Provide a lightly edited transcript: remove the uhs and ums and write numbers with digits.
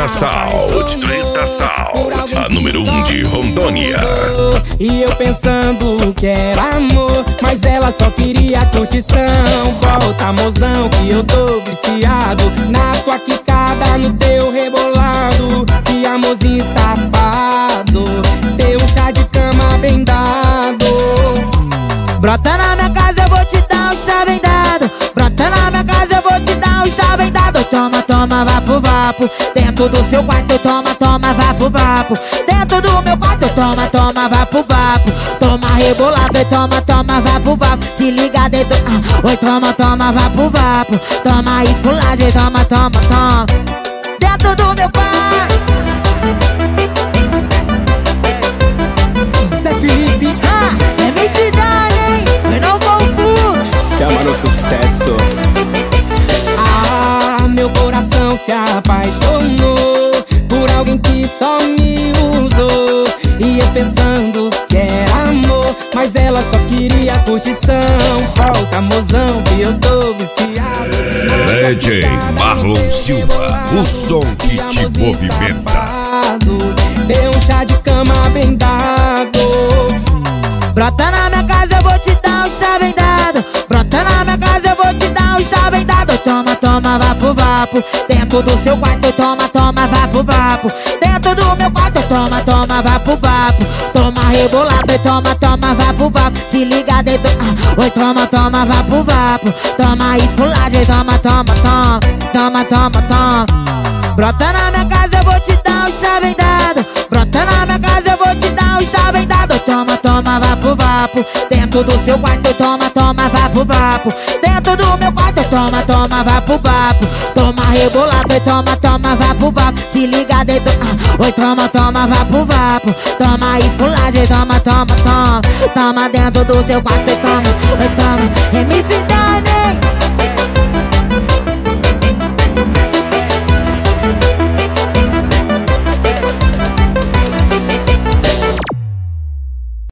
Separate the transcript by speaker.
Speaker 1: Treta Sound, a número 1 de Rondônia.
Speaker 2: E eu pensando que era amor, mas ela só queria curtição. Volta, mozão, que eu tô viciado na tua quicada, no teu rebolado. Que amorzinho safado, teu chá de cama bem dado.
Speaker 3: Brota na minha casa, eu vou te dar um chá bem dado. Brota na minha casa, eu vou te dar um chá bem dado. Toma, toma, vapo, vapo. Dentro do seu quarto, toma, toma, vapo, vapo. Dentro do meu quarto, toma, toma, vapo, vapo. Toma rebolado e toma, toma, vapo, vapo. Se liga dentro, oi, toma, toma, vapo, vapo. Toma esculagem, toma, toma, toma. Dentro do meu quarto.
Speaker 2: Zé Felipe,
Speaker 3: MC Dani, eu não vou puxo.
Speaker 2: chama no sucesso. Meu coração se apaixonou por alguém que só me usou. E eu pensando que era amor, mas ela só queria curtição. Volta, mozão, que eu tô viciado.
Speaker 1: DJ Marlon Silva, o som que te movimenta.
Speaker 2: Deu um chá de cama bem dado.
Speaker 3: Brota na minha casa, eu vou te dar um chá bem dado. Brota na minha casa, eu vou te dar um chá bem dado. Toma, toma, vapo, vapo. Dentro do seu quarto, toma, toma, vapo, vapo. Dentro do meu quarto, toma, toma, vapo, vapo. Toma rebolado e toma, toma, vapo, vapo. Se liga dentro, oi, toma, toma, vapo, vapo. Toma esculagem, toma, toma, toma. Toma, toma, toma. Brota na minha casa, eu vou te dar um chá bem dado. Brota na minha casa, eu vou te dar um chá bem dado. Toma, toma, vapo, vapo. Dentro do seu quarto, toma, toma, vapo, vapo. Dentro do meu quarto, toma, toma, vapo, vapo. Toma rebolado e toma, toma, vapo, vapo. Se liga dentro, oi, toma, toma, vapo, vapo. Toma esculagem, toma, toma, toma. Toma dentro do seu quarto e toma, oi, toma. MC